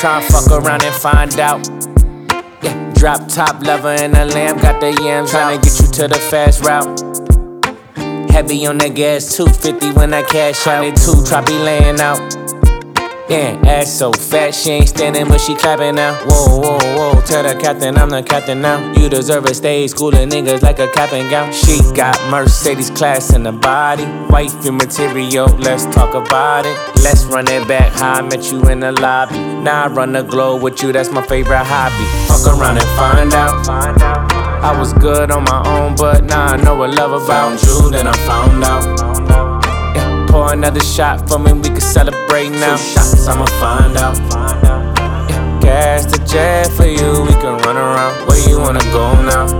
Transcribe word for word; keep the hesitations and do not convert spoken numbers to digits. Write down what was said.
tryna fuck around and find out. Yeah, drop top lover in a lamb, got the yams out. Tryna get you to the fast route. Heavy on that gas, two fifty when I cash out. Two try be laying out. Yeah, ass so fat, she ain't standing, but she clapping now. Whoa, whoa, whoa, tell the captain I'm the captain now. You deserve a stage, schooling niggas like a cap and gown. She got Mercedes class in the body. Wifey material, let's talk about it. Let's run it back, how I met you in the lobby. Now I run the globe with you, that's my favorite hobby. Fuck around and find out. I was good on my own, but now I know what love about. Found you, then I found out. Pour another shot for me, we can celebrate now. Two shots, I'ma find out. Yeah, gas the jet for you, we can run around. Where you wanna go now?